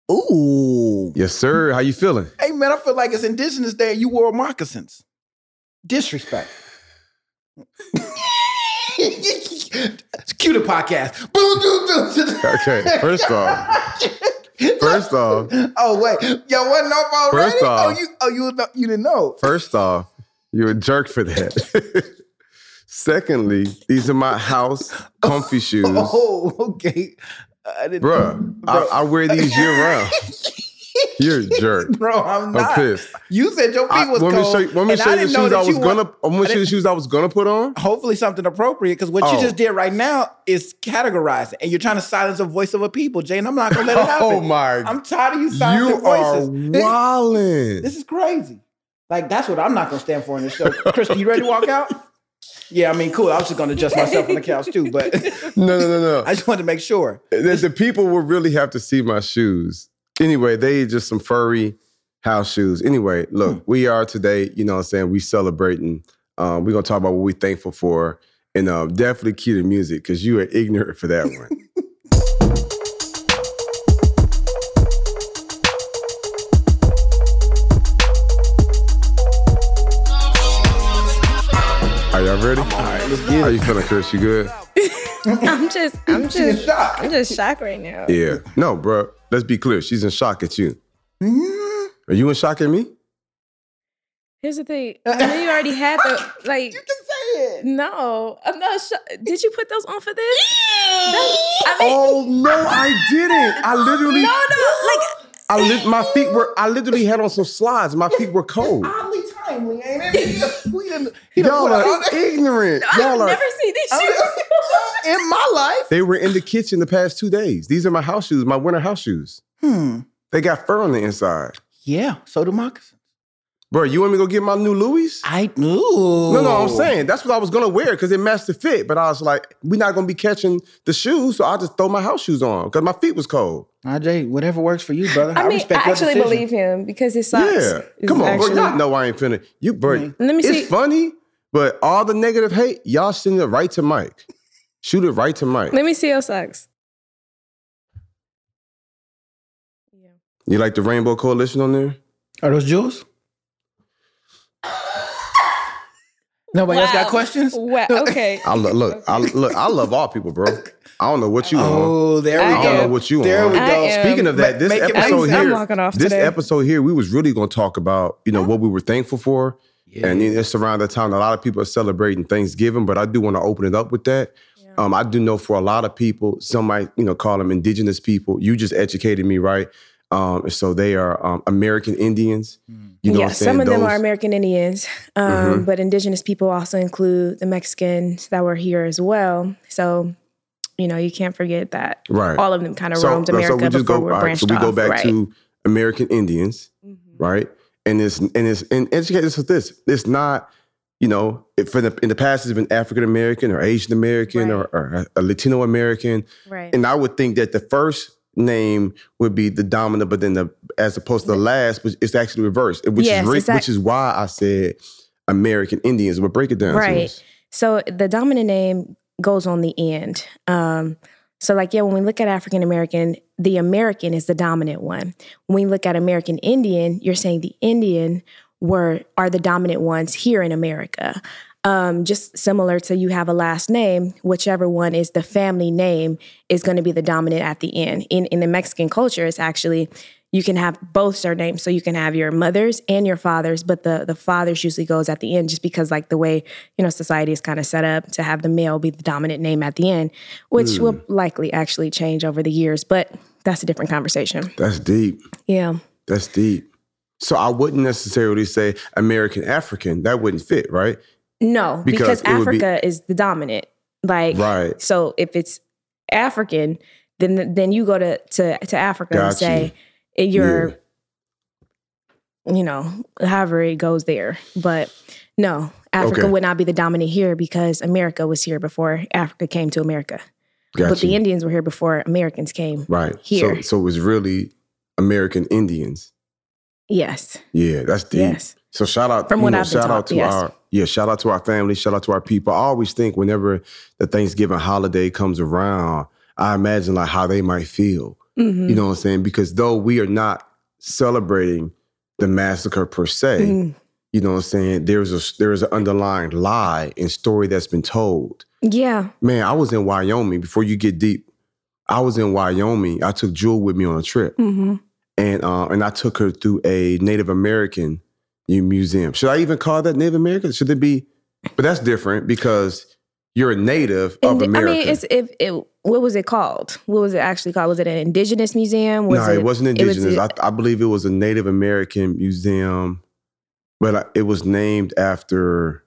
Ooh. Yes, sir. How you feeling? Hey, man, I feel like it's Indigenous Day and you wore moccasins. Disrespect. Cue the podcast. Okay, first off. Oh, wait. Y'all wasn't up already? First off. You didn't know. First off, you're a jerk for that. Secondly, these are my house comfy shoes. Oh, okay. Bruh, I wear these year round. You're a jerk. Bro, I'm not. I'm pissed. You said your feet was cold. Want me to show you the shoes I was gonna put on? Hopefully something appropriate, because what you just did right now is categorizing, and you're trying to silence the voice of a people, Jay, and I'm not gonna let it happen. Oh my! I'm tired of you silencing voices. You are wildin'. This is crazy. Like, that's what I'm not gonna stand for in this show. Chris, you ready to walk out? Yeah, I mean, cool. I was just gonna adjust myself on the couch too, but no. I just wanted to make sure. The people will really have to see my shoes. Anyway, they just some furry house shoes. Anyway, look, we are today, you know what I'm saying, we celebrating. We're going to talk about what we're thankful for. And definitely cue the music, because you are ignorant for that one. Are y'all ready? All right, let's get it. How you feeling, Chris? You good? I'm just shocked right now. Yeah. No, bro. Let's be clear. She's in shock at you. Are you in shock at me? Here's the thing. I know you already had the, like... You can say it. No, I'm not shocked. Did you put those on for this? Oh, no, I didn't. I literally... my feet were... I literally had on some slides. My feet were cold. Oddly timely, ain't it? Y'all are ignorant. I've never seen these shoes. In my life. They were in the kitchen the past 2 days. These are my house shoes, my winter house shoes. They got fur on the inside. Yeah, so do moccasins. Bro, you want me to go get my new Louis? I do. No, I'm saying that's what I was going to wear because it matched the fit. But I was like, we're not going to be catching the shoes, so I'll just throw my house shoes on because my feet was cold. Jay, whatever works for you, brother. I respect your actually decision. believe him because his socks. Yeah, come on, bro. Y'all know I ain't finna. You, bro, Let me see. It's funny, but all the negative hate, y'all send it right to Mike. Shoot it right to Mike. Let me see your socks. Yeah. You like the Rainbow Coalition on there? Are those jewels? Nobody else got questions? Wow. Okay. I love all people, bro. I don't know what you want. Oh, there we go. I don't know what you There want. we go. Speaking of that, this episode I'm here, walking off today. episode here, we was really going to talk about, what we were thankful for. Yeah. And it's around the time that a lot of people are celebrating Thanksgiving, but I do want to open it up with that. Yeah. I do know for a lot of people, some might, call them indigenous people. You just educated me, right? So they are American Indians. You know what I'm saying? Some of them are American Indians, but indigenous people also include the Mexicans that were here as well. So, you can't forget that. Right. All of them kind of roamed America before we branched off. So we go back to American Indians, right? And educate us with this. It's not, in the past it's been African American or Asian American or a Latino American. Right. And I would think that the first name would be the dominant, but then as opposed to the last, it's actually reversed, which is why I said American Indians. But break it down. Right. So the dominant name goes on the end. When we look at African American, the American is the dominant one. When we look at American Indian, you're saying the Indian are the dominant ones here in America. Just similar to you have a last name, whichever one is the family name is going to be the dominant at the end. In the Mexican culture, it's actually, you can have both surnames. So you can have your mother's and your father's, but the father's usually goes at the end just because like the way, society is kind of set up to have the male be the dominant name at the end, which will likely actually change over the years. But that's a different conversation. That's deep. Yeah. That's deep. So I wouldn't necessarily say American African. That wouldn't fit, right? No, because Africa is the dominant. Right. So if it's African, then you go to Africa and say you're, however it goes there. But no, Africa would not be the dominant here because America was here before Africa came to America. But the Indians were here before Americans came here. So it was really American Indians. Yes. Yeah, that's deep. Yes. So shout out to our family, shout out to our people. I always think whenever the Thanksgiving holiday comes around, I imagine like how they might feel. You know what I'm saying? Because though we are not celebrating the massacre per se, you know what I'm saying? There's an underlying lie and story that's been told. Yeah. Man, I was in Wyoming, before you get deep. I was in Wyoming. I took Jewel with me on a trip. And I took her through a Native American museum. Should I even call that Native American? Should it be? But that's different because you're a native of America. I mean, what was it called? What was it actually called? Was it an indigenous museum? No, it wasn't indigenous. I believe it was a Native American museum, but it was named after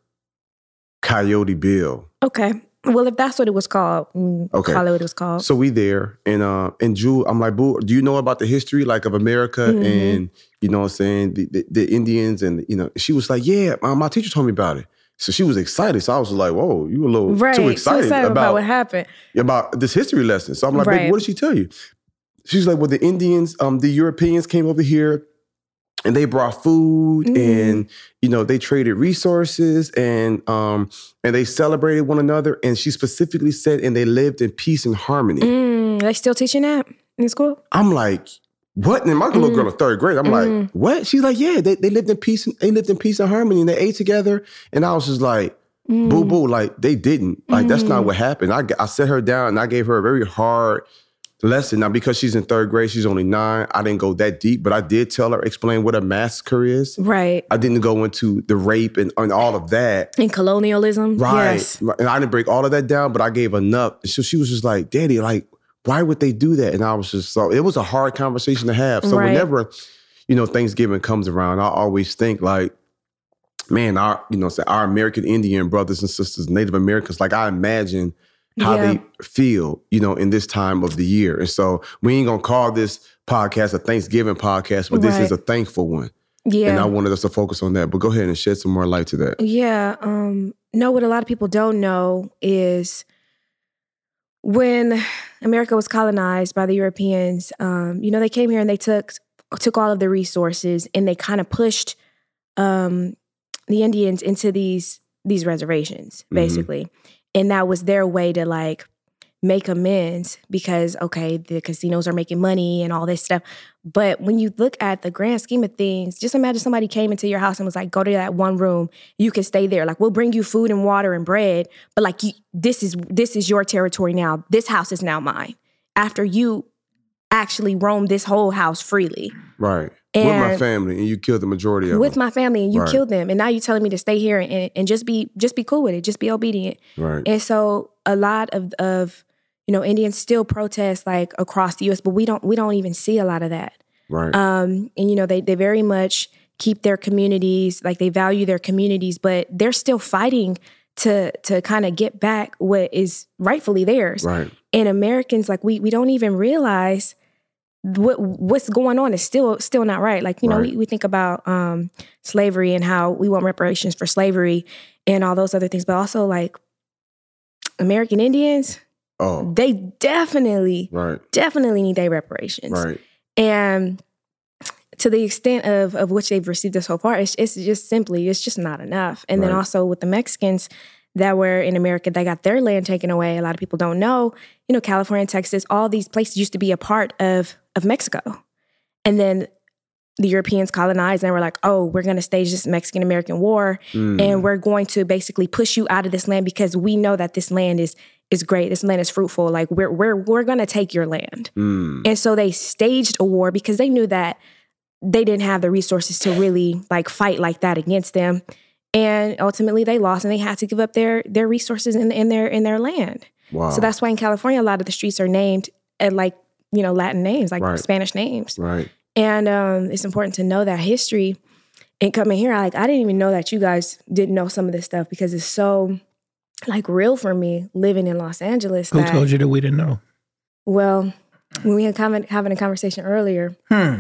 Coyote Bill. Okay. Well, if that's what it was called, okay. Call it what it was called. So we there, and Jewel, I'm like, boo, do you know about the history like of America and, you know what I'm saying, the Indians and, you know, she was like, yeah, my teacher told me about it. So she was excited. So I was like, whoa, you were a little too excited about what happened. About this history lesson. So I'm like, baby, what did she tell you? She's like, well, the Indians, the Europeans came over here and they brought food and, you know, they traded resources and they celebrated one another. And she specifically said, and they lived in peace and harmony. They still teaching that in school? I'm like, what? And my little girl in third grade, I'm like, what? She's like, yeah, they lived in peace. They lived in peace and harmony and they ate together. And I was just like, boo, boo, like they didn't. Like, that's not what happened. I set her down and I gave her a very hard lesson. Now, because she's in third grade, she's only 9. I didn't go that deep, but I did tell her, explain what a massacre is. Right. I didn't go into the rape and all of that. And colonialism. Right. Yes. And I didn't break all of that down, but I gave enough. So she was just like, Daddy, like, why would they do that? And I was just, so it was a hard conversation to have. So whenever, you know, Thanksgiving comes around, I always think like, man, our American Indian brothers and sisters, Native Americans, like I imagine how they feel, you know, in this time of the year. And so we ain't gonna call this podcast a Thanksgiving podcast, but this is a thankful one. Yeah. And I wanted us to focus on that. But go ahead and shed some more light to that. Yeah. No, what a lot of people don't know is when America was colonized by the Europeans, you know, they came here and they took all of the resources and they kind of pushed the Indians into these reservations, basically. And that was their way to like make amends because, okay, the casinos are making money and all this stuff. But when you look at the grand scheme of things, just imagine somebody came into your house and was like, go to that one room, you can stay there. Like, we'll bring you food and water and bread, but like, this is your territory now. This house is now mine. After you actually roam this whole house freely. Right. And with my family, and you killed the majority of them. With my family, and you killed them. And now you're telling me to stay here and just be cool with it. Just be obedient. Right. And so a lot of you know, Indians still protest like across the US, but we don't even see a lot of that. Right. And you know, they very much keep their communities, like they value their communities, but they're still fighting to kind of get back what is rightfully theirs. Right. And Americans, like we don't even realize what's going on is still not right. Like, you know, we think about slavery and how we want reparations for slavery and all those other things, but also like American Indians, they definitely need their reparations. Right. And to the extent of which they've received it so far, it's just not enough. And then also with the Mexicans that were in America that got their land taken away, a lot of people don't know, you know, California, Texas, all these places used to be a part of Mexico. And then the Europeans colonized and were like, oh, we're going to stage this Mexican-American war and we're going to basically push you out of this land because we know that this land is great. This land is fruitful. Like we're going to take your land. And so they staged a war because they knew that they didn't have the resources to really like fight like that against them. And ultimately they lost and they had to give up their resources in their land. Wow. So that's why in California, a lot of the streets are named like, you know, Latin names, like Spanish names. Right. And it's important to know that history. And coming here, I didn't even know that you guys didn't know some of this stuff because it's so like real for me living in Los Angeles. Who told you that we didn't know? Well, when we had having a conversation earlier.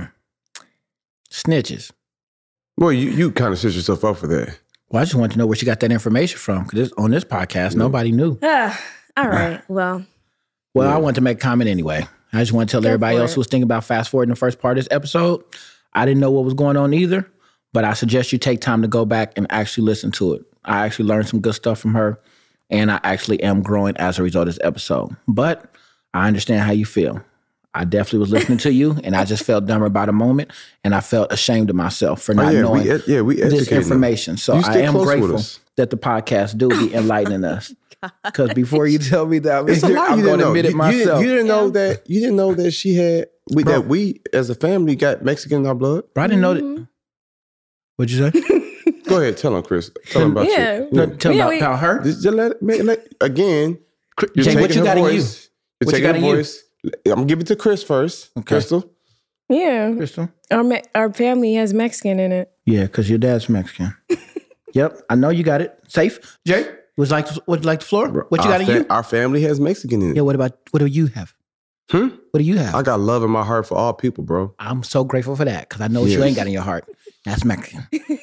Snitches. Well, you kind of set yourself up for that. Well, I just want to know where she got that information from because on this podcast, nobody knew. All right. Well, I want to make a comment anyway. I just want to tell everybody else who was thinking about fast forwarding the first part of this episode. I didn't know what was going on either, but I suggest you take time to go back and actually listen to it. I actually learned some good stuff from her, and I actually am growing as a result of this episode. But I understand how you feel. I definitely was listening to you, and I just felt dumber about a moment, and I felt ashamed of myself for not knowing we this information. So I am grateful us. that the podcast do be enlightening us. Because before you tell me that, I'm going to admit it myself. You didn't know that. You didn't know that she had that we as a family got Mexican in our blood. Bro, I didn't know that. What'd you say? Go ahead, tell him, Chris. Tell him about you. No, tell him about her. Just again. Jay, what you got in you? What you got in you? I'm gonna give it to Chris first. Okay. Crystal. Yeah. Crystal. Our family has Mexican in it. Yeah, because your dad's Mexican. Yep, I know you got it. Safe. Jay, would you like the floor? What you got in you? Our family has Mexican in it. Yeah, what do you have? What do you have? I got love in my heart for all people, bro. I'm so grateful for that because I know what you ain't got in your heart. That's Mexican. You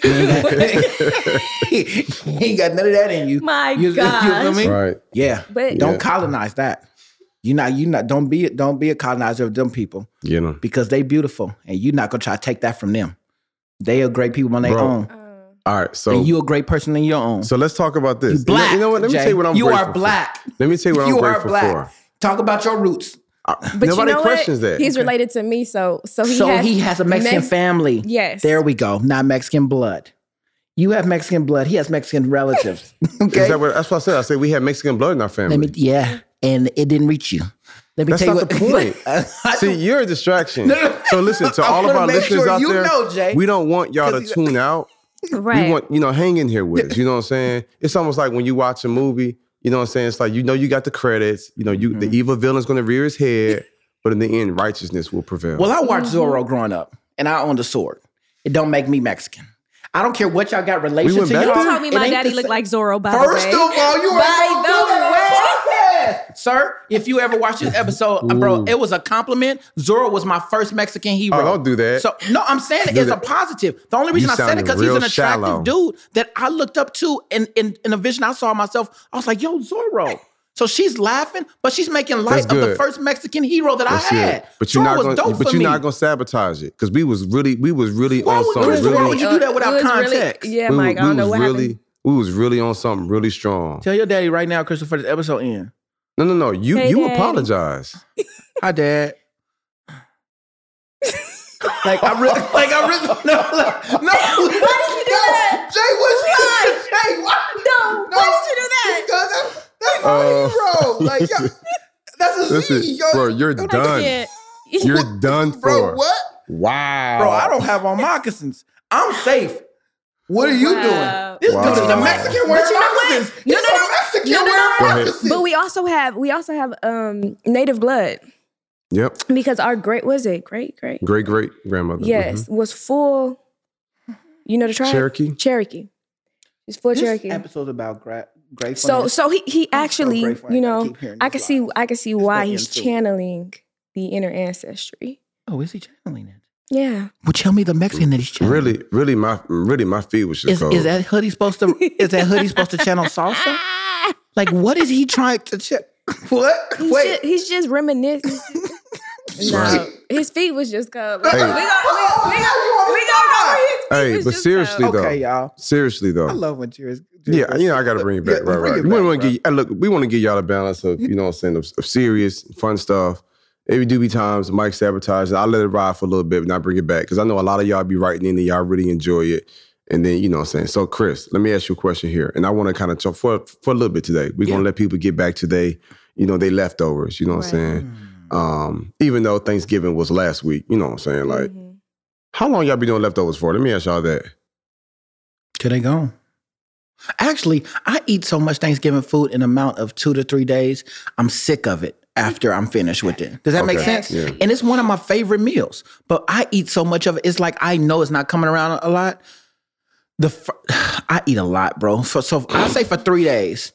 ain't got none of that in you. My God. You know what I mean? Right. Yeah. But don't colonize that. You're not. Don't be a colonizer of them people. You know, because they beautiful, and you're not gonna try to take that from them. They are great people on their own. All right, so and you a great person in your own. So let's talk about this. You black. You know what? Let me tell you what I'm grateful for. You are black. Let me tell you what I'm grateful for. Talk about your roots. But nobody you know questions what? that. He's related to me, so he has a Mexican family. Yes. There we go. Not Mexican blood. You have Mexican blood. He has Mexican relatives. Okay. That's what I said. I said we have Mexican blood in our family. And it didn't reach you. Let me That's tell you not the point. See, you're a distraction. So listen, to all of our listeners out there, Jay, we don't want y'all to tune out. Right. We want, hang in here with us. You know what I'm saying? It's almost like when you watch a movie, you know what I'm saying? It's like, you got the credits, the evil villain's going to rear his head, but in the end, righteousness will prevail. Well, I watched Zorro growing up, and I owned a sword. It don't make me Mexican. I don't care what y'all got relation to. You told me my daddy looked like Zorro, by the way. First of all, you are the way. Sir, if you ever watch this episode, bro, it was a compliment. Zorro was my first Mexican hero. Oh, don't do that. So no, I'm saying it's a positive. The only reason I said it because he's an attractive dude that I looked up to in a vision I saw myself. I was like, yo, Zorro. So she's laughing, but she's making light of the first Mexican hero that I had. But you're not gonna sabotage it because we was really on something. Why would you do that without context? Yeah, Mike, I don't know what happened. We was really on something really strong. Tell your daddy right now, Christopher, this episode end. No. You apologize. Hi, Dad. I really no. Why did you do that? Jay, what's that? Jay, why? No, why did you do that? Because that's my hero. That's a Z. Bro, you're done. You're done for. Bro, what? Wow. Bro, I don't have on moccasins. I'm safe. What are you doing? This dude is a Mexican wearing moccasins. No. Mexican wearing moccasins. But we also have native blood. Yep. Because our great grandmother. Yes, was full. You know the tribe? Cherokee. He's full Cherokee. This episode's about gratefulness. So he actually, I can see why he's channeling the inner ancestry. Oh, is he channeling it? Yeah. Well, tell me the Mexican that he's channeling. Really, my feet was just cold. Is that hoodie supposed to channel salsa? Like, what is he trying to channel? What? He's just reminiscing. No, his feet was just cold. We gonna Hey, but seriously though. Okay, y'all. Seriously though. I love when Jerry's. Yeah, I got to bring it back. Right. We want to give y'all a balance of, of serious, fun stuff. Maybe do be times Mike sabotage. I'll let it ride for a little bit, but not bring it back because I know a lot of y'all be writing in and y'all really enjoy it. And then, you know what I'm saying? So, Chris, let me ask you a question here. And I want to kind of talk for a little bit today. We're going to let people get back to they leftovers, you know what I'm saying? Even though Thanksgiving was last week, you know what I'm saying? Like, how long y'all be doing leftovers for? Let me ask y'all that. Till they gone. Actually, I eat so much Thanksgiving food in an amount of 2 to 3 days, I'm sick of it after I'm finished with it. Does that make sense? Yeah. And it's one of my favorite meals. But I eat so much of it, it's like I know it's not coming around a lot. I eat a lot, bro. So I say for 3 days.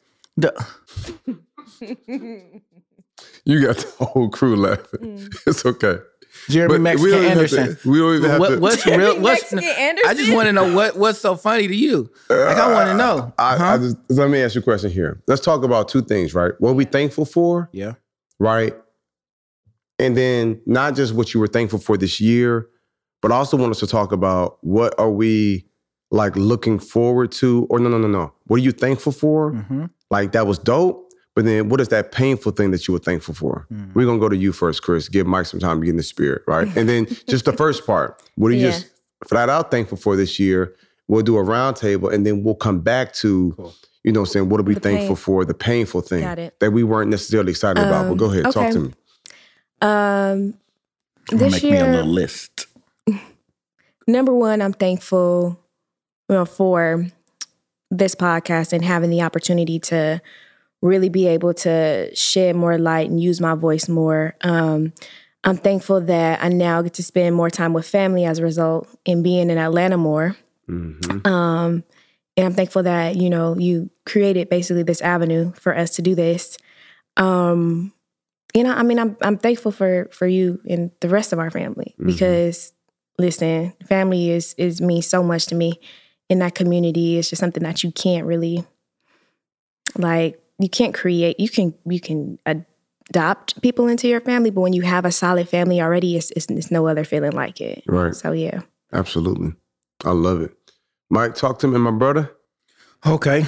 You got the whole crew laughing. It's okay. Jeremy Mexican Anderson. We don't even have to. What's real? Mexican Anderson? I just want to know what's so funny to you. Like I want to know. Let me ask you a question here. Let's talk about two things, right? What we thankful for, right? And then not just what you were thankful for this year, but I also want us to talk about what are we like looking forward to, or no. What are you thankful for? Like that was dope. But then what is that painful thing that you were thankful for? We're going to go to you first, Chris. Give Mike some time to get in the spirit, right? And then just the first part. What are you just flat out thankful for this year? We'll do a round table, and then we'll come back to, you know what I'm saying, what are we thankful for? The painful thing that we weren't necessarily excited about. But go ahead, talk to me. This make year, me a little list. Number one, I'm thankful for this podcast and having the opportunity to really be able to shed more light and use my voice more. I'm thankful that I now get to spend more time with family as a result and being in Atlanta more. And I'm thankful that, you know, you created basically this avenue for us to do this. You know, I mean, I'm thankful for you and the rest of our family because, listen, family is means so much to me. In that community, it's just something that you can't really, like, you can't create. You can adopt people into your family, but when you have a solid family already, it's no other feeling like it. Right. So, yeah. Absolutely. I love it. Mike, talk to me, my brother. Okay.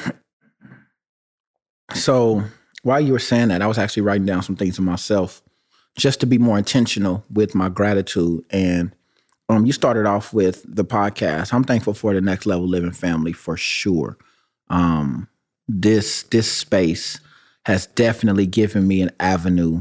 So while you were saying that, I was actually writing down some things to myself just to be more intentional with my gratitude. And you started off with the podcast. I'm thankful for the Next Level Living family for sure. This space has definitely given me an avenue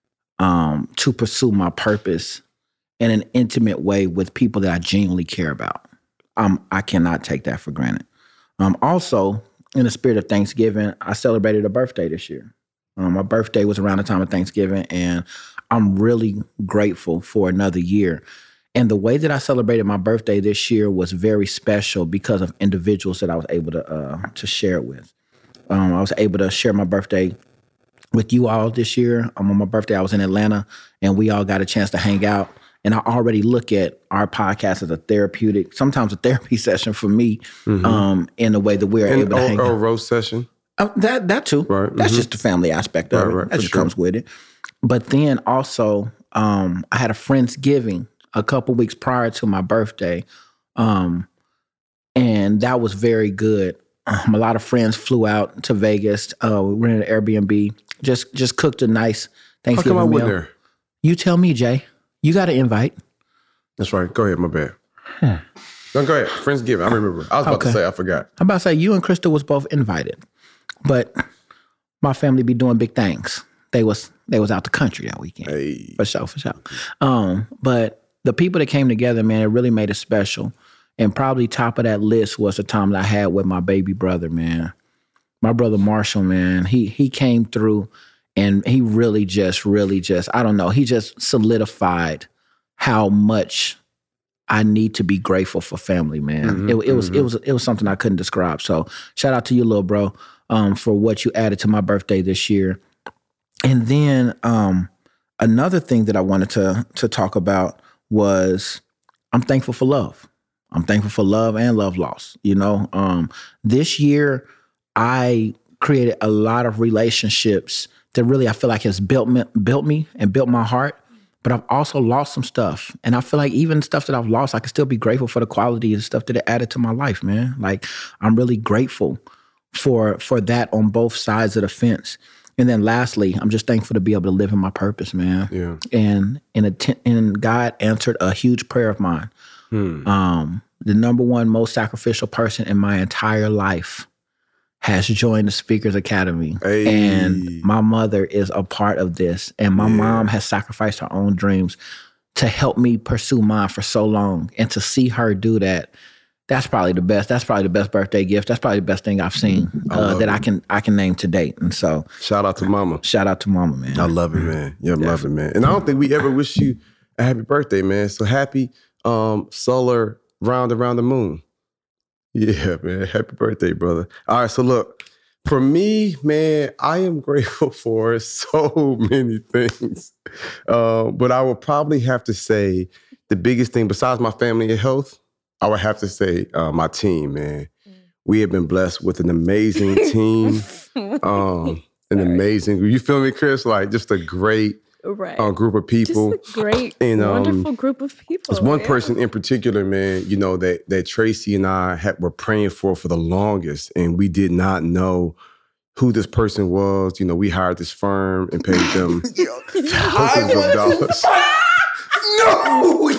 to pursue my purpose in an intimate way with people that I genuinely care about. I cannot take that for granted. Also, in the spirit of Thanksgiving, I celebrated a birthday this year. My birthday was around the time of Thanksgiving, and I'm really grateful for another year. And the way that I celebrated my birthday this year was very special because of individuals that I was able to share it with. I was able to share my birthday with you all this year. On my birthday, I was in Atlanta, and we all got a chance to hang out. And I already look at our podcast as a therapeutic, sometimes a therapy session for me, in the way that we're able to hang out. Or a roast session. That too. Right. That's just the family aspect of it. That just comes with it. But then also, I had a Friendsgiving a couple weeks prior to my birthday. And that was very good. A lot of friends flew out to Vegas. We rented an Airbnb. Just cooked a nice Thanksgiving meal. How come I went there? You tell me, Jay. You got an invite. That's right. Go ahead. My bad. No, go ahead. Friendsgiving. I remember. I was about to say, I forgot. I'm about to say, you and Crystal was both invited. But my family be doing big things. They was out the country that weekend. Hey. For sure. But the people that came together, man, it really made it special. And probably top of that list was the time that I had with my baby brother, man. My brother Marshall, man, he came through and he really just, I don't know, he just solidified how much I need to be grateful for family, man. It was something I couldn't describe. So shout out to you, little bro, for what you added to my birthday this year. And then another thing that I wanted to talk about was I'm thankful for love. I'm thankful for love and love loss. You know, this year I created a lot of relationships that really I feel like has built me and built my heart. But I've also lost some stuff. And I feel like even stuff that I've lost, I can still be grateful for the quality and stuff that it added to my life, man. Like, I'm really grateful for that on both sides of the fence. And then lastly, I'm just thankful to be able to live in my purpose, man. Yeah. And God answered a huge prayer of mine. The number one most sacrificial person in my entire life has joined the Speakers Academy. Hey. And my mother is a part of this. And my mom has sacrificed her own dreams to help me pursue mine for so long. And to see her do that, that's probably the best. That's probably the best birthday gift. That's probably the best thing I've seen that I can name to date. And so shout out to mama. Shout out to mama, man. I love it, man. Yeah, I love it, man. And I don't think we ever wish you a happy birthday, man. So happy solar round around the moon. Yeah, man. Happy birthday, brother. All right, so look, for me, man, I am grateful for so many things. But I would probably have to say the biggest thing, besides my family and health, I would have to say my team, man. We have been blessed with an amazing team. Amazing, you feel me, Chris? Like, just a great group of people. Just a great, wonderful group of people. There's one person in particular, man, you know, that Tracy and I were praying for the longest, and we did not know who this person was. You know, we hired this firm and paid them thousands of dollars. No,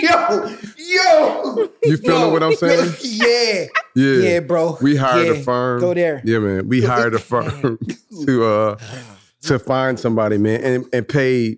yo. You feeling what I'm saying? Yeah, bro. We hired a firm. Go there. Yeah, man. We hired a firm to find somebody, man, and paid.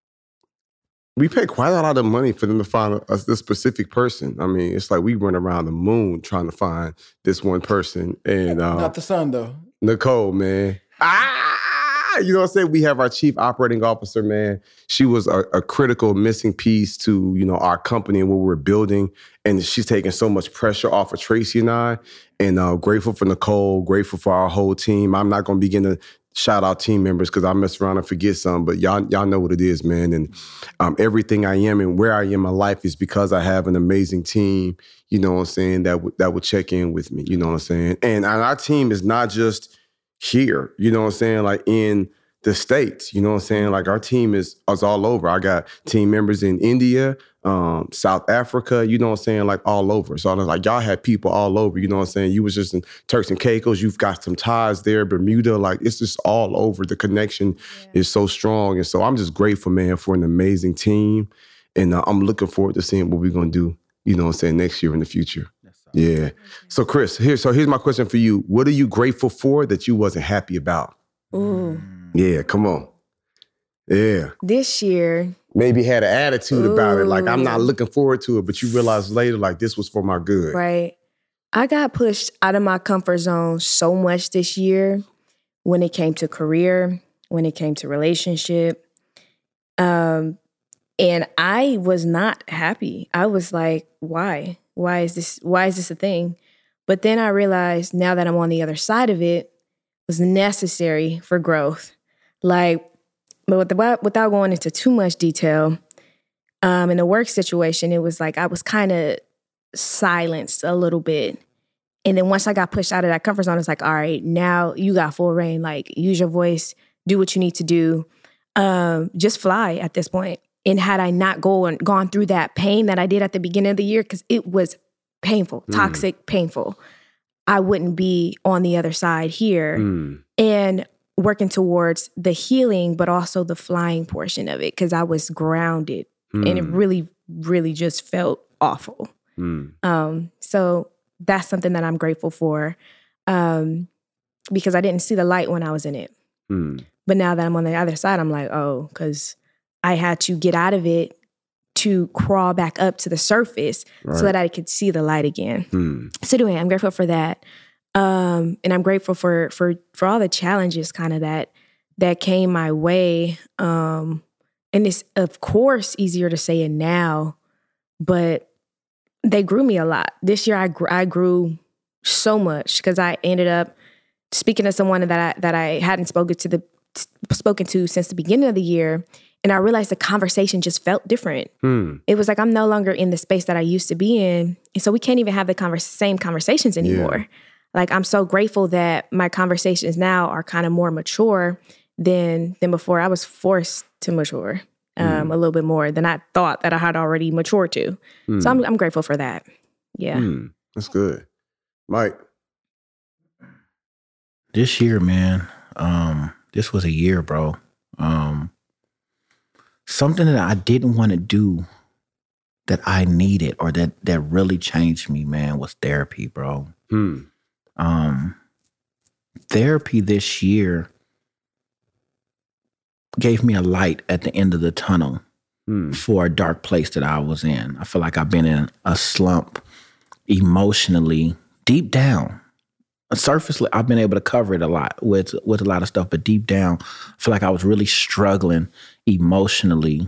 We paid quite a lot of money for them to find this specific person. I mean, it's like we went around the moon trying to find this one person. And not the son, though. Nicole, man. You know what I'm saying? We have our chief operating officer, man. She was a critical missing piece to, you know, our company and what we're building. And she's taking so much pressure off of Tracy and I. And grateful for Nicole, grateful for our whole team. I'm not going to begin to shout out team members because I mess around and forget some, but y'all know what it is, man. And everything I am and where I am in my life is because I have an amazing team, you know what I'm saying, that would check in with me, you know what I'm saying? And our team is not just here, you know what I'm saying, like in the States, you know what I'm saying? Like our team is all over. I got team members in India, South Africa, you know what I'm saying, like all over. So I was like, y'all had people all over, you know what I'm saying? You was just in Turks and Caicos, you've got some ties there, Bermuda, like it's just all over. The connection is so strong. And so I'm just grateful, man, for an amazing team. And I'm looking forward to seeing what we're going to do, you know what I'm saying, next year in the future. Yeah. So Chris, here's my question for you. What are you grateful for that you wasn't happy about? Ooh. Yeah, come on. Yeah. This year. Maybe had an attitude about it. Like, I'm not looking forward to it, but you realize later, like, this was for my good. Right. I got pushed out of my comfort zone so much this year when it came to career, when it came to relationship. And I was not happy. I was like, why? Why is this a thing? But then I realized now that I'm on the other side of it, it was necessary for growth. Like, but without going into too much detail, in the work situation, it was like I was kind of silenced a little bit. And then once I got pushed out of that comfort zone, it's like, all right, now you got full reign. Like, use your voice, do what you need to do. Just fly at this point. And had I not gone through that pain that I did at the beginning of the year, because it was painful, toxic, painful, I wouldn't be on the other side here and working towards the healing, but also the flying portion of it, because I was grounded and it really, really just felt awful. So that's something that I'm grateful for, because I didn't see the light when I was in it. But now that I'm on the other side, I'm like, oh, because I had to get out of it to crawl back up to the surface so that I could see the light again. So anyway, I'm grateful for that. And I'm grateful for all the challenges kind of that came my way. And it's, of course, easier to say it now, but they grew me a lot. This year, I grew so much because I ended up speaking to someone that I hadn't spoken to since the beginning of the year. And I realized the conversation just felt different. It was like I'm no longer in the space that I used to be in. And so we can't even have the same conversations anymore. Yeah. Like, I'm so grateful that my conversations now are kind of more mature than before. I was forced to mature a little bit more than I thought that I had already matured to. So I'm grateful for that. Yeah. That's good. Mike? This year, man, this was a year, bro. Something that I didn't want to do that I needed or that really changed me, man, was therapy, bro. Therapy this year gave me a light at the end of the tunnel for a dark place that I was in. I feel like I've been in a slump emotionally, deep down. Surfacely, I've been able to cover it a lot with a lot of stuff, but deep down, I feel like I was really struggling emotionally.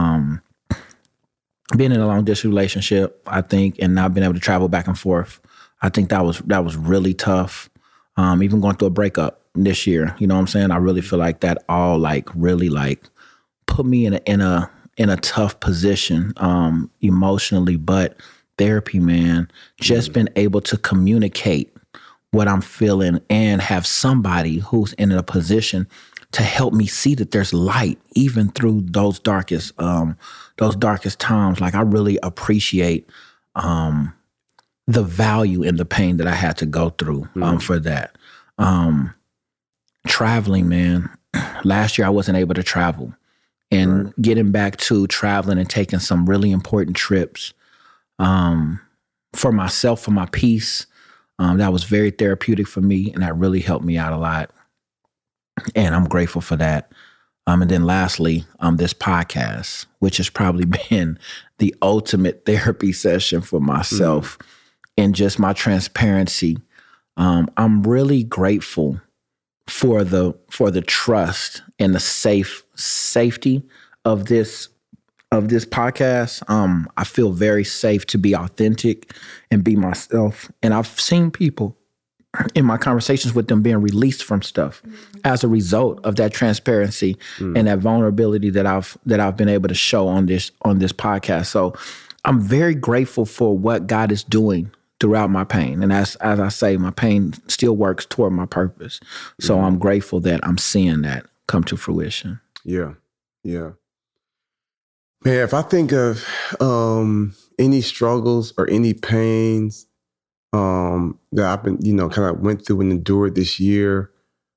Being in a long distance relationship, I think, and not being able to travel back and forth, I think that was really tough. Even going through a breakup this year, you know what I'm saying? I really feel like that all really put me in a tough position emotionally. But therapy, man, just been able to communicate what I'm feeling and have somebody who's in a position to help me see that there's light even through those darkest times. Like, I really appreciate the value in the pain that I had to go through for that. Traveling, man. Last year I wasn't able to travel. And getting back to traveling and taking some really important trips for myself, for my peace, that was very therapeutic for me, and that really helped me out a lot. And I'm grateful for that. And then lastly, this podcast, which has probably been the ultimate therapy session for myself and just my transparency. I'm really grateful for the trust and the safety of this podcast. I feel very safe to be authentic and be myself. And I've seen people in my conversations with them being released from stuff as a result of that transparency and that vulnerability that I've been able to show on this podcast. So I'm very grateful for what God is doing throughout my pain. And as I say, my pain still works toward my purpose. So I'm grateful that I'm seeing that come to fruition. Yeah. Yeah. Man, if I think of any struggles or any pains that I've been, kind of went through and endured this year,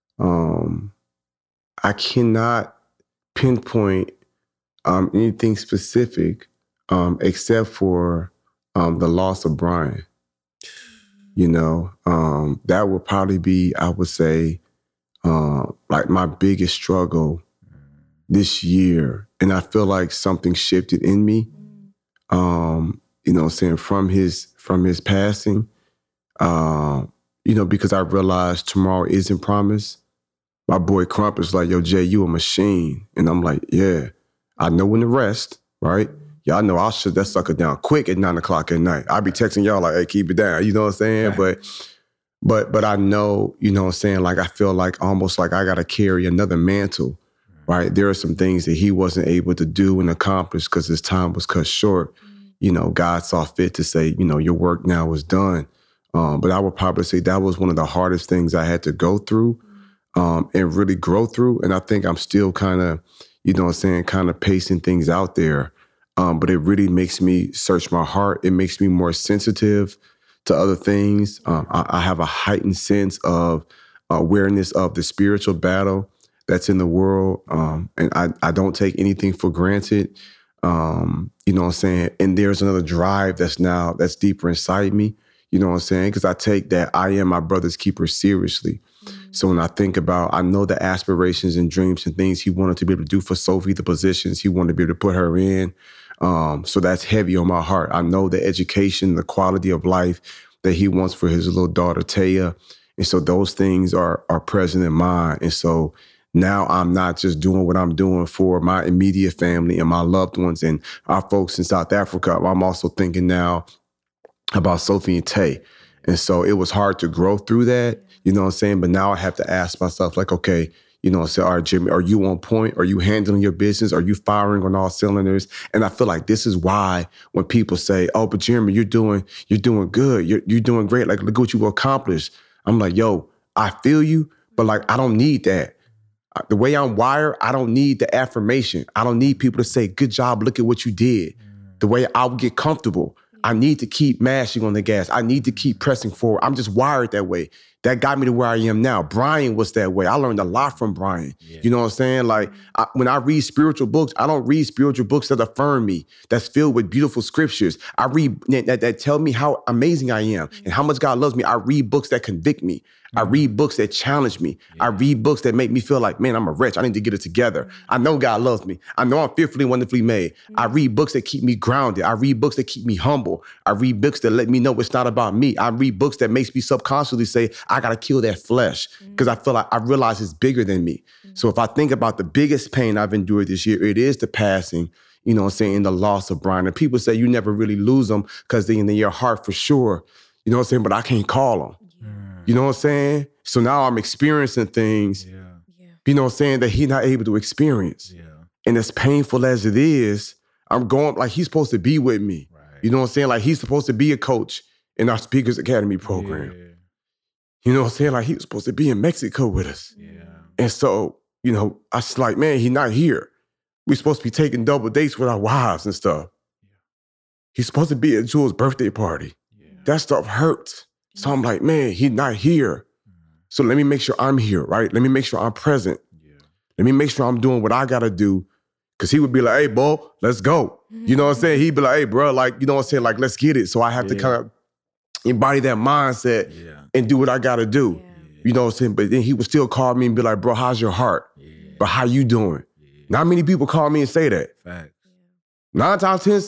I cannot pinpoint anything specific except for the loss of Brian. That would probably be, I would say, like my biggest struggle this year. And I feel like something shifted in me, from his passing, because I realized tomorrow isn't promised. My boy Crump is like, yo, Jay, you a machine. And I'm like, yeah, I know when to rest, right? Y'all know I'll shut that sucker down quick at 9:00 at night. I'll be texting y'all like, hey, keep it down. You know what I'm saying? Right. But I know, like I feel like almost like I got to carry another mantle, right? There are some things that he wasn't able to do and accomplish because his time was cut short. God saw fit to say, your work now is done. But I would probably say that was one of the hardest things I had to go through and really grow through. And I think I'm still kind of, kind of pacing things out there. But it really makes me search my heart. It makes me more sensitive to other things. I have a heightened sense of awareness of the spiritual battle that's in the world. And I don't take anything for granted. And there's another drive that's deeper inside me. You know what I'm saying? Because I take that I am my brother's keeper seriously. So when I think about, I know the aspirations and dreams and things he wanted to be able to do for Sophie, the positions he wanted to be able to put her in. So that's heavy on my heart. I know the education, the quality of life that he wants for his little daughter, Taya. And so those things are present in mind. And so now I'm not just doing what I'm doing for my immediate family and my loved ones and our folks in South Africa. I'm also thinking now about Sophie and Tay. And so it was hard to grow through that, you know what I'm saying? But now I have to ask myself, like, okay, all right, Jimmy, are you on point? Are you handling your business? Are you firing on all cylinders? And I feel like this is why when people say, oh, but Jeremy, you're doing good. You're doing great. Like, look what you accomplished. I'm like, yo, I feel you, but like, I don't need that. The way I'm wired, I don't need the affirmation. I don't need people to say, good job, look at what you did. The way I'll get comfortable, I need to keep mashing on the gas. I need to keep pressing forward. I'm just wired that way. That got me to where I am now. Brian was that way. I learned a lot from Brian. Yeah. You know what I'm saying? Like, when I read spiritual books, I don't read spiritual books that affirm me, that's filled with beautiful scriptures. I read that tell me how amazing I am and how much God loves me. I read books that convict me. I read books that challenge me. Yeah. I read books that make me feel like, man, I'm a wretch. I need to get it together. I know God loves me. I know I'm fearfully and wonderfully made. I read books that keep me grounded. I read books that keep me humble. I read books that let me know it's not about me. I read books that makes me subconsciously say, I got to kill that flesh because I feel like I realize it's bigger than me. So if I think about the biggest pain I've endured this year, it is the passing, you know what I'm saying, the loss of Brian. And people say you never really lose them because they're in your heart for sure. You know what I'm saying? But I can't call them. You know what I'm saying? So now I'm experiencing things, you know what I'm saying, that he's not able to experience. Yeah. And as painful as it is, I'm going, like, he's supposed to be with me. Right. You know what I'm saying? Like, he's supposed to be a coach in our Speakers Academy program. Yeah. You know what I'm saying? Like, he was supposed to be in Mexico with us. Yeah. And so, I was like, man, he's not here. We're supposed to be taking double dates with our wives and stuff. Yeah. He's supposed to be at Jewel's birthday party. Yeah. That stuff hurts. So I'm like, man, he's not here. So let me make sure I'm here, right? Let me make sure I'm present. Yeah. Let me make sure I'm doing what I got to do. Because he would be like, hey, Bo, let's go. You know what I'm saying? He'd be like, hey, bro, like, you know what I'm saying? Like, let's get it. So I have to kind of embody that mindset and do what I got to do. Yeah. You know what I'm saying? But then he would still call me and be like, bro, how's your heart? Yeah. But how you doing? Yeah. Not many people call me and say that. Facts. 9 times 10,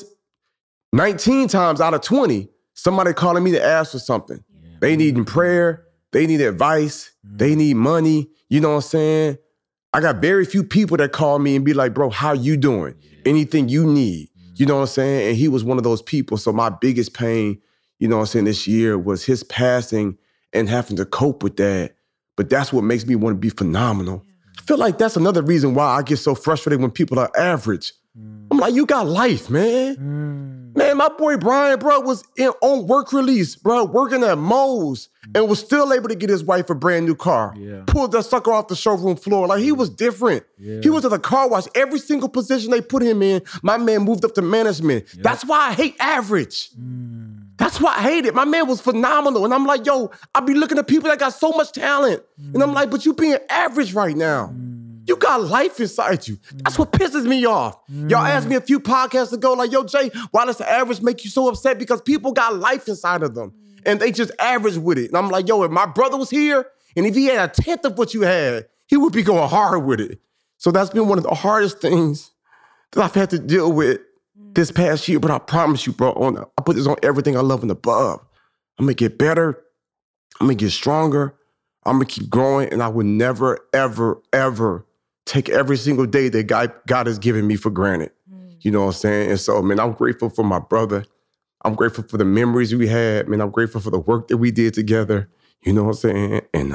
19 times out of 20, somebody calling me to ask for something. Yeah. They need prayer. They need advice. They need money. You know what I'm saying? I got very few people that call me and be like, bro, how you doing? Anything you need. You know what I'm saying? And he was one of those people. So my biggest pain, you know what I'm saying, this year was his passing and having to cope with that. But that's what makes me want to be phenomenal. I feel like that's another reason why I get so frustrated when people are average. I'm like, you got life, man. Man, my boy Brian, bro, was on work release, bro, working at Moe's and was still able to get his wife a brand new car. Yeah. Pulled that sucker off the showroom floor. Like, he was different. Yeah. He was at the car wash. Every single position they put him in, my man moved up to management. Yep. That's why I hate average. That's why I hate it. My man was phenomenal. And I'm like, yo, I be looking at people that got so much talent. And I'm like, but you being average right now. You got life inside you. That's what pisses me off. Y'all asked me a few podcasts ago, like, yo, Jay, why does the average make you so upset? Because people got life inside of them. And they just average with it. And I'm like, yo, if my brother was here, and if he had 1/10 of what you had, he would be going hard with it. So that's been one of the hardest things that I've had to deal with this past year. But I promise you, bro, I put this on everything I love and above. I'm going to get better. I'm going to get stronger. I'm going to keep growing. And I would never, ever, ever take every single day that God has given me for granted. You know what I'm saying? And so, man, I'm grateful for my brother. I'm grateful for the memories we had. Man, I'm grateful for the work that we did together. You know what I'm saying? And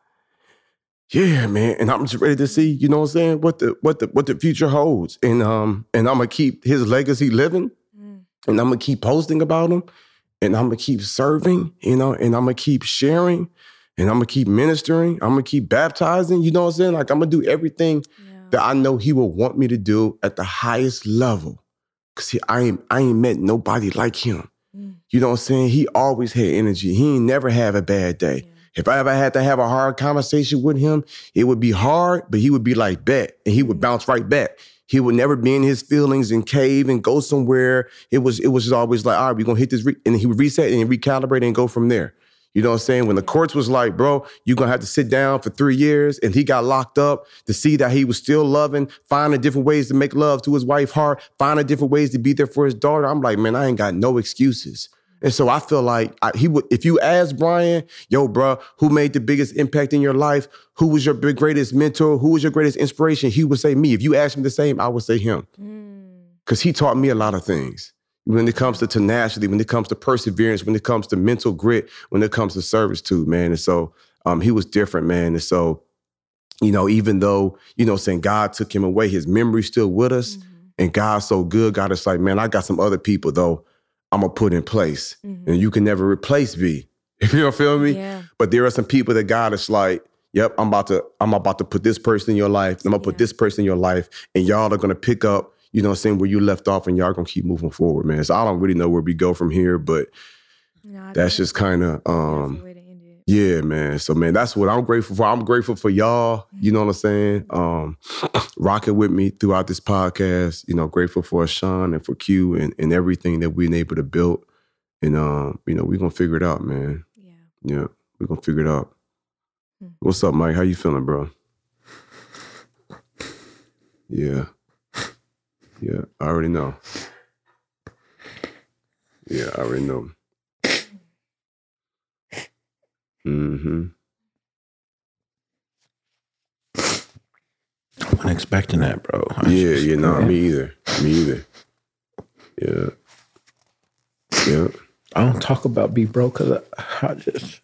yeah, man. And I'm just ready to see, you know what I'm saying, what the future holds. And I'm gonna keep his legacy living. And I'm gonna keep posting about him. And I'm gonna keep serving, you know, and I'm gonna keep sharing. And I'm gonna keep ministering. I'm gonna keep baptizing. You know what I'm saying? Like, I'm gonna do everything that I know he will want me to do at the highest level. Cause I ain't met nobody like him. You know what I'm saying? He always had energy. He ain't never have a bad day. Yeah. If I ever had to have a hard conversation with him, it would be hard, but he would be like, bet. And he would bounce right back. He would never be in his feelings and cave and go somewhere. It was just always like, all right, we're gonna hit this. And he would reset and recalibrate and go from there. You know what I'm saying? When the courts was like, bro, you're going to have to sit down for 3 years, and he got locked up, to see that he was still loving, finding different ways to make love to his wife heart, finding different ways to be there for his daughter. I'm like, man, I ain't got no excuses. And so I feel like he would, if you ask Brian, yo, bro, who made the biggest impact in your life? Who was your greatest mentor? Who was your greatest inspiration? He would say me. If you asked me the same, I would say him. Because he taught me a lot of things. When it comes to tenacity, when it comes to perseverance, when it comes to mental grit, when it comes to service too, man. And so he was different, man. And so, you know, even though, you know, saying God took him away, his memory's still with us. And God's so good. God is like, man, I got some other people, though, I'm going to put in place. And you can never replace B. You know, feel me? Yeah. But there are some people that God is like, yep, I'm about to put this person in your life. I'm going to put this person in your life. And y'all are going to pick up, you know what I'm saying, where you left off, and y'all gonna keep moving forward, man. So I don't really know where we go from here, but that's just kind of, yeah, man. So, man, that's what I'm grateful for. I'm grateful for y'all, you know what I'm saying, rocking with me throughout this podcast. You know, grateful for Sean and for Q and everything that we've been able to build. And, you know, we're gonna figure it out, man. Yeah, we're gonna figure it out. What's up, Mike? How you feeling, bro? Yeah. Yeah, I already know. Yeah, I already know. I wasn't expecting that, bro. No, me either. Yeah. I don't talk about B, bro, because I just...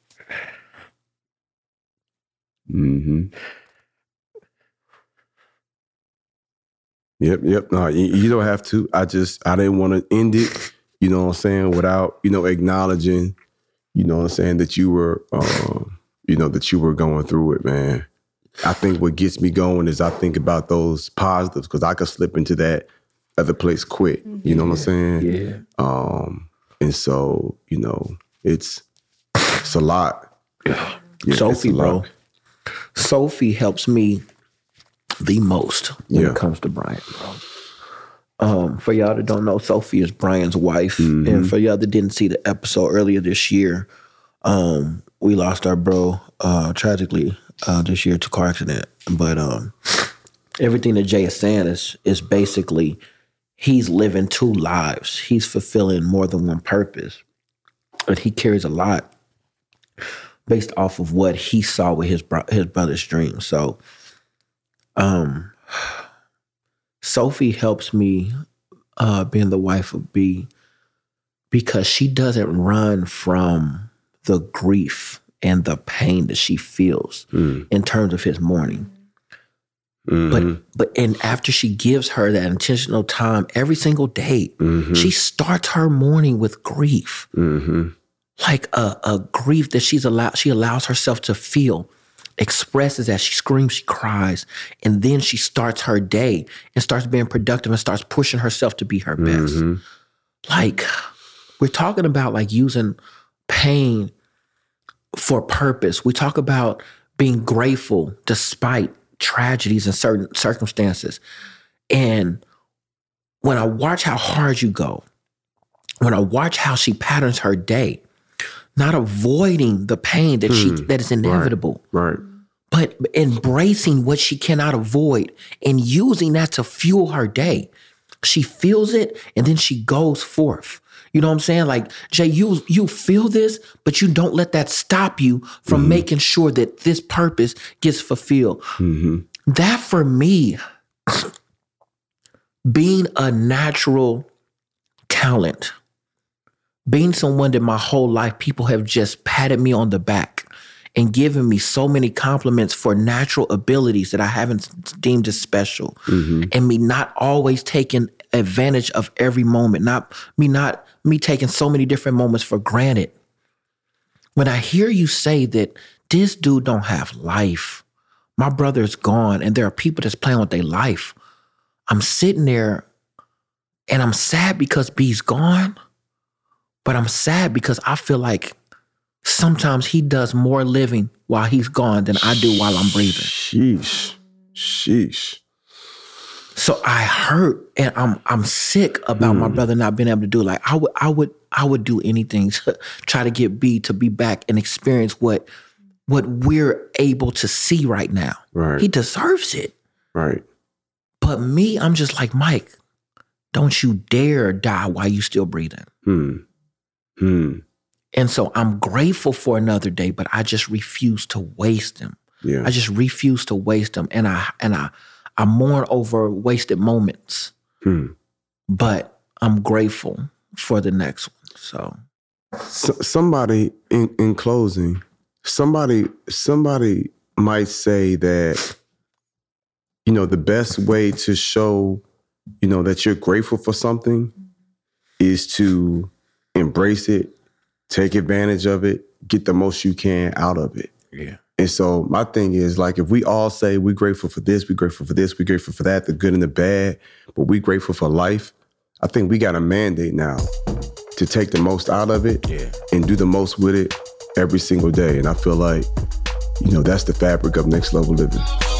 Yep. No, you don't have to. I didn't want to end it, you know what I'm saying, without, you know, acknowledging, you know what I'm saying, that you were, you know, that you were going through it, man. I think what gets me going is I think about those positives, because I could slip into that other place quick. You know what I'm saying? Yeah. And so, you know, it's a lot. Yeah, Sophie, bro. Sophie helps me the most when it comes to Brian, bro. For y'all that don't know, Sophie is Brian's wife. Mm-hmm. And for y'all that didn't see the episode earlier this year, we lost our bro tragically this year to car accident. But everything that Jay is saying is basically he's living 2 lives. He's fulfilling more than one purpose. But he carries a lot based off of what he saw with his brother's dream. So Sophie helps me being the wife of B because she doesn't run from the grief and the pain that she feels in terms of his mourning. Mm-hmm. But after she gives her that intentional time every single day, she starts her morning with grief. Like a grief that she allows herself to feel, expresses as she screams, she cries, and then she starts her day and starts being productive and starts pushing herself to be her best. Like, we're talking about like using pain for purpose. We talk about being grateful despite tragedies and certain circumstances. And when I watch how hard you go, when I watch how she patterns her day, not avoiding the pain that that is inevitable, right, but embracing what she cannot avoid and using that to fuel her day. She feels it and then she goes forth. You know what I'm saying? Like, Jay, you feel this, but you don't let that stop you from making sure that this purpose gets fulfilled. That for me, being a natural talent, being someone that my whole life people have just patted me on the back and given me so many compliments for natural abilities that I haven't deemed as special, and me not always taking advantage of every moment, not me taking so many different moments for granted. When I hear you say that this dude don't have life, my brother is gone, and there are people that's playing with their life, I'm sitting there and I'm sad because B's gone, but I'm sad because I feel like sometimes he does more living while he's gone than I do while I'm breathing. Sheesh. So I hurt and I'm sick about my brother not being able to do it. Like I would do anything to try to get B to be back and experience what we're able to see right now. Right. He deserves it. Right. But me, I'm just like, Mike, don't you dare die while you still breathing. And so I'm grateful for another day, but I just refuse to waste him. Yeah. I just refuse to waste him. And I mourn over wasted moments. But I'm grateful for the next one. So somebody in closing, somebody might say that, you know, the best way to show, you know, that you're grateful for something is to embrace it, take advantage of it, get the most you can out of it. Yeah. And so my thing is, like, if we all say we're grateful for this, we're grateful for this, we're grateful for that, the good and the bad, but we're grateful for life, I think we got a mandate now to take the most out of it and do the most with it every single day. And I feel like, you know, that's the fabric of Next Level Living.